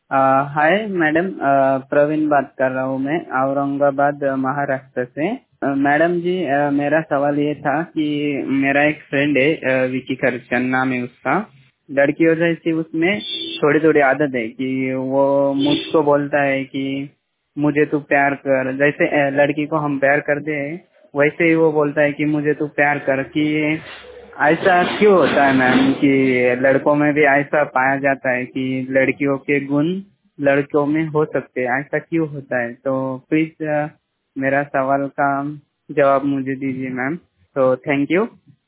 Hi madam, Praveen बात कर रहा हूँ मैं औरंगाबाद महाराष्ट्र से। मैडम जी, मेरा सवाल ये था कि मेरा एक फ्रेंड है, विकी करचन नाम है उसका। लड़कियों जैसी उसमें थोड़ी थोड़ी आदत है कि वो मुझको बोलता है कि मुझे तू प्यार कर, जैसे लड़की को हम प्यार करते हैं वैसे ही वो बोलता है कि मुझे तू प्यार कर। कि ऐसा क्यों होता है मैम कि लड़कों में भी ऐसा पाया जाता है कि लड़कियों के गुण लड़कों में हो सकते हैं, ऐसा क्यों होता है? तो प्लीज मेरा सवाल का जवाब मुझे दीजिए मैम। तो थैंक यू।